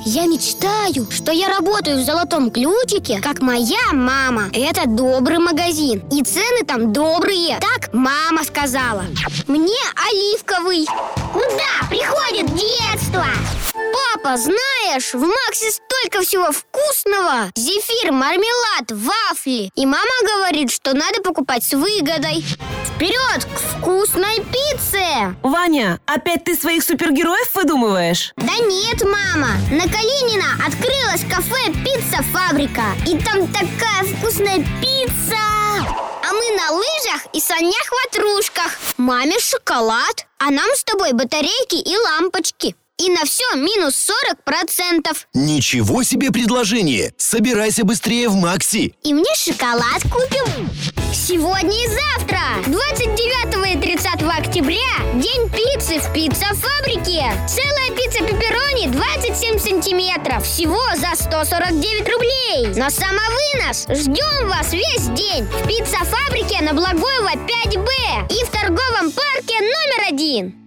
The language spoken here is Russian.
Я мечтаю, что я работаю в «Золотом ключике», как моя мама. Это добрый магазин, и цены там добрые. Так мама сказала. Мне оливковый. Куда приходит детство? Папа, знаешь, в Максе столько всего вкусного. Зефир, мармелад, вафли. И мама говорит, что надо покупать с выгодой. Вперед к вкусной пицце! Ваня, опять ты своих супергероев выдумываешь? Да нет, мама. На Калинина открылось кафе «Пицца-фабрика». И там такая вкусная пицца. А мы на лыжах и санях-ватрушках. Маме шоколад, а нам с тобой батарейки и лампочки. И на все минус 40%. Ничего себе предложение! Собирайся быстрее в Макси. И мне шоколад купим. Сегодня и завтра, 29 и 30 октября, день пиццы в «Пицца-фабрике». Целая пицца пепперони 27 сантиметров. Всего за 149 рублей. На самовынос. Ждем вас весь день в «Пицца-фабрике» на Благоева 5Б и в торговом парке номер 1.